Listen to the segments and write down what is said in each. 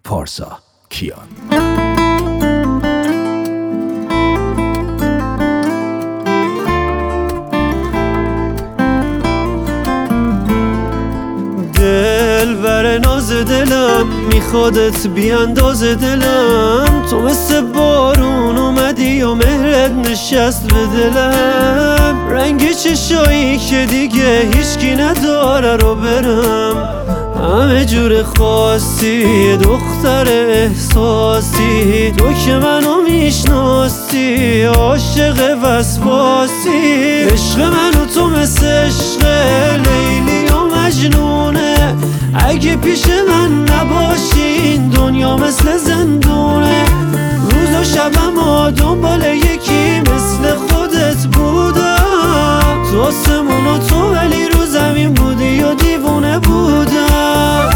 پارسا کیان. دلبر ناز دلم میخوادت بیانداز دلم، تو مثل بارون اومدی و مهرت نشست به دلم. رنگ چشایی که دیگه هیچکی نداره رو برم، همه جور خاصی دختر احساسی، تو که منو میشناسی عاشق وسواسی. عشق منو تو مثل عشق لیلی و مجنونه، اگه پیش من نباشین دنیا مثل زندونه. روز و شبم و دنبال یکی مثل خودت بودم، تو آسمون و تو ولی رو زمین بودی و دیوونه بودم.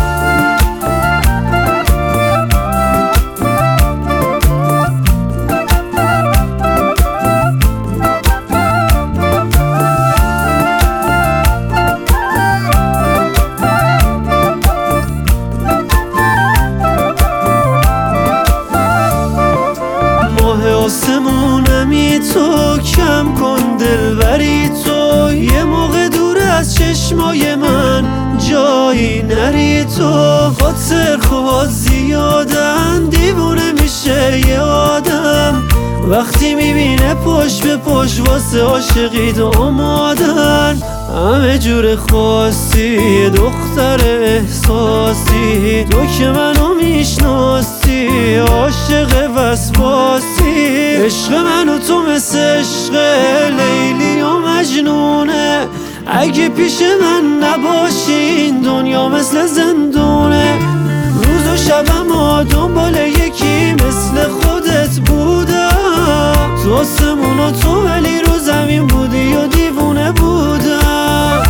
آسمونمی تو، کم کن دلبری تو، یه موقع دور از چشمای من جایی نری تو. خاطر خواد زیادن دیوونه میشه یه آدم، وقتی میبینه پشت به پشت واسه عاشقی تو آمادن. همه جور خاصی دختر احساسی، تو که منو میشناسی عاشق وسواسی. عشق منو تو مثل عشق لیلی و مجنونه، اگه پیش من نباشین دنیا مثل زندونه. روز و شبم و دنبال یکی مثل خودت بودم، تو آسمون و تو ولی رو زمین بودی و دیوونه بودم.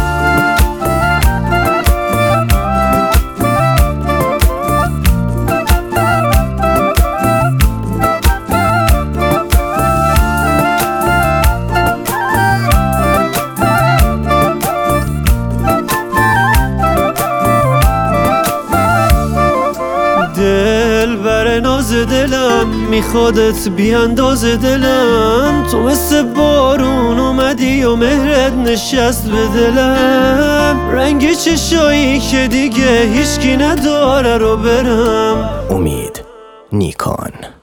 دلبر ناز دلم میخوادت بیانداز دلم، تو مثل بارون اومدی و مهرت نشست به دلم. رنگ چشایی که دیگه هیچکی نداره رو برم. امید نیکان.